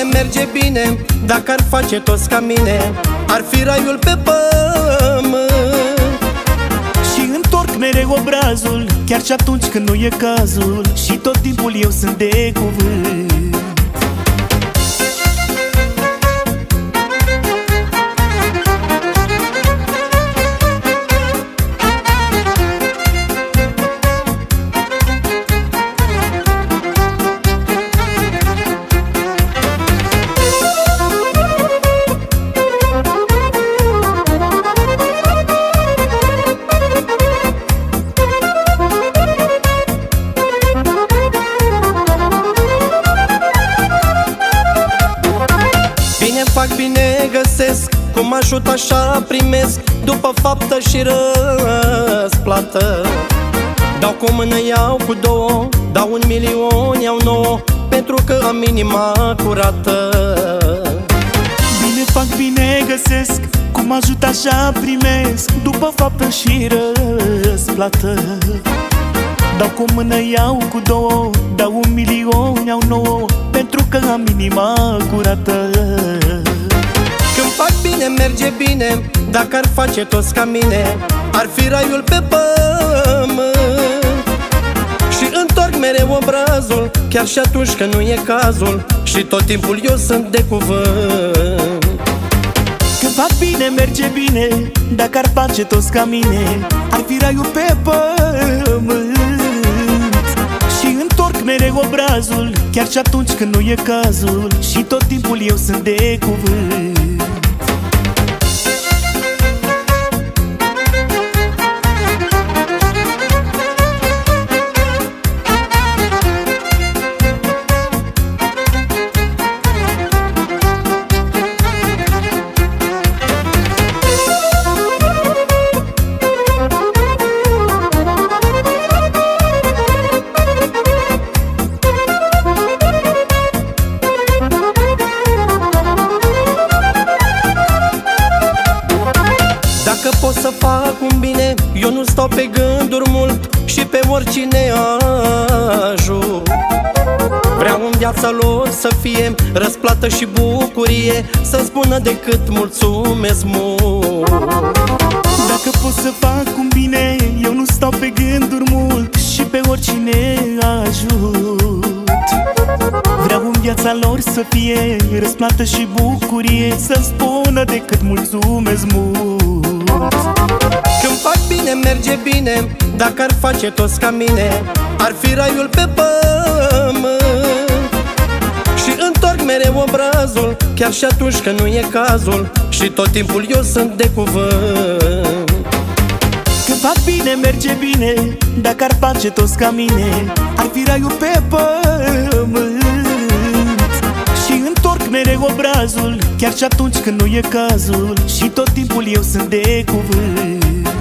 bine, merge bine. Dacă ar face toți ca mine, ar fi raiul pe pământ. Și întorc mereu obrazul, chiar și atunci când nu e cazul, și tot timpul eu sunt de cuvânt. Fac bine, găsesc, cum ajut așa primesc, după faptă și răsplată. Dau cu mână, iau cu două, dau 1.000.000, iau 9, pentru că am inima curată. Bine fac, bine găsesc, cum ajut așa primesc, după faptă și răsplată. Dau cu mână, iau cu două, dau 1.000.000, iau 9, pentru că am inima curată. Când fac bine, merge bine. Dacă ar face toți ca mine, ar fi raiul pe pământ. Și întorc mereu obrazul, chiar și atunci când nu e cazul, și tot timpul eu sunt de cuvânt. Când fac bine, merge bine. Dacă ar face toți ca mine, ar fi raiul pe pământ. Și întorc mereu obrazul, chiar și atunci când nu e cazul, și tot timpul eu sunt de cuvânt. Dacă pot să fac un bine, eu nu stau pe gânduri mult, și pe oricine ajut. Vreau în viața lor să fie răsplată și bucurie, să-mi spună decât mulțumesc mult. Dacă pot să fac un bine, eu nu stau pe gânduri mult, și pe oricine ajut. Vreau în viața lor să fie răsplată și bucurie, să-mi spună decât mulțumesc mult. Când fac bine, merge bine. Dacă ar face toți ca mine, ar fi raiul pe pământ. Și întorc mereu obrazul, chiar și atunci când nu e cazul, și tot timpul eu sunt de cuvânt. Când fac bine, merge bine. Dacă ar face toți ca mine, ar fi raiul pe pământ. Și întorc mereu obrazul, chiar și atunci când nu e cazul, și tot timpul eu sunt de cuvânt.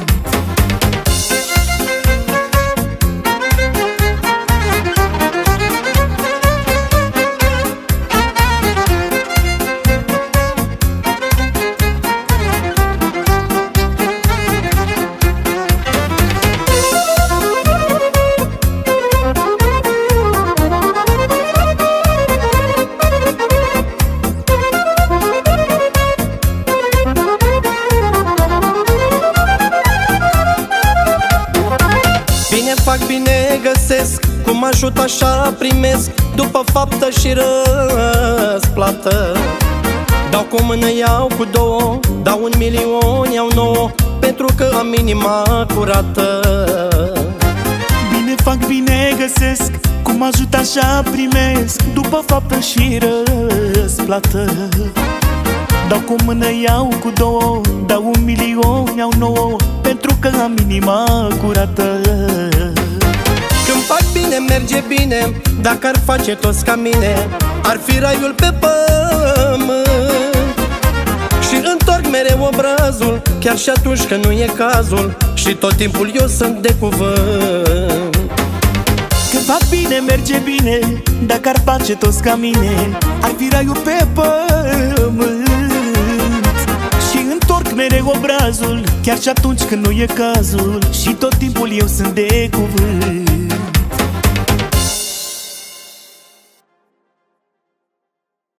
Bine fac, bine găsesc, cum ajut așa primesc, după faptă și răsplată. Dau cu mână, iau cu două, dau 1.000.000, iau 9, pentru că am inima curată. Bine fac, bine găsesc, cum ajut așa primesc, după faptă și răsplată. Dau cu mână, iau cu două, dau 1.000.000, iau 9, pentru că am inima curată. Când fac bine, merge bine. Dacă ar face toți ca mine, ar fi raiul pe pământ. Și întorc mereu obrazul, chiar și atunci când nu e cazul, și tot timpul eu sunt de cuvânt. Când fac bine, merge bine. Dacă ar face toți ca mine, ar fi raiul pe pământ. Și întorc mereu obrazul, chiar și atunci când nu e cazul, și tot timpul eu sunt de cuvânt.